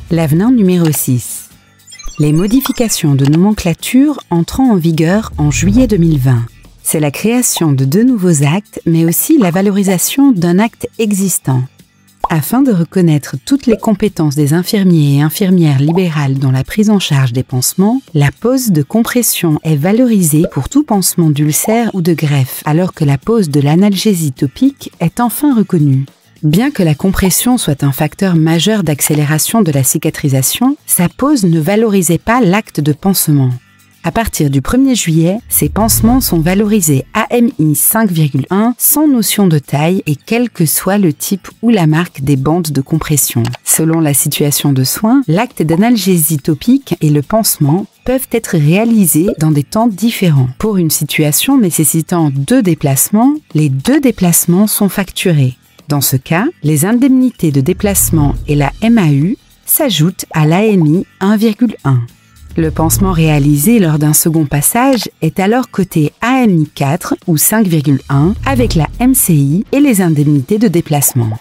L'avenant numéro 6. Les modifications de nomenclature entrant en vigueur en juillet 2020. C'est la création de 2 nouveaux actes, mais aussi la valorisation d'un acte existant. Afin de reconnaître toutes les compétences des infirmiers et infirmières libérales dans la prise en charge des pansements, la pose de compression est valorisée pour tout pansement d'ulcère ou de greffe, alors que la pose de l'analgésie topique est enfin reconnue. Bien que la compression soit un facteur majeur d'accélération de la cicatrisation, sa pose ne valorisait pas l'acte de pansement. À partir du 1er juillet, ces pansements sont valorisés AMI 5,1 sans notion de taille et quel que soit le type ou la marque des bandes de compression. Selon la situation de soins, l'acte d'analgésie topique et le pansement peuvent être réalisés dans des temps différents. Pour une situation nécessitant 2 déplacements, les 2 déplacements sont facturés. Dans ce cas, les indemnités de déplacement et la MAU s'ajoutent à l'AMI 1,1. Le pansement réalisé lors d'un second passage est alors coté AMI 4 ou 5,1 avec la MCI et les indemnités de déplacement.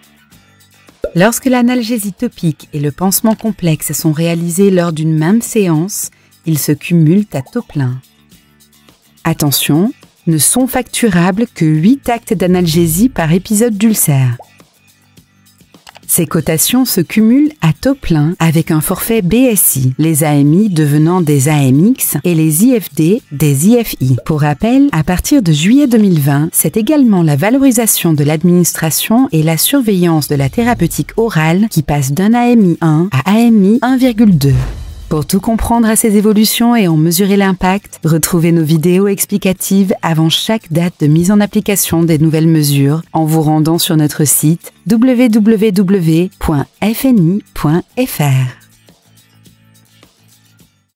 Lorsque l'analgésie topique et le pansement complexe sont réalisés lors d'une même séance, ils se cumulent à taux plein. Attention, ne sont facturables que 8 actes d'analgésie par épisode d'ulcère. Ces cotations se cumulent à taux plein avec un forfait BSI, les AMI devenant des AMX et les IFD des IFI. Pour rappel, à partir de juillet 2020, c'est également la valorisation de l'administration et la surveillance de la thérapeutique orale qui passe d'un AMI 1 à AMI 1,2. Pour tout comprendre à ces évolutions et en mesurer l'impact, retrouvez nos vidéos explicatives avant chaque date de mise en application des nouvelles mesures en vous rendant sur notre site www.fni.fr.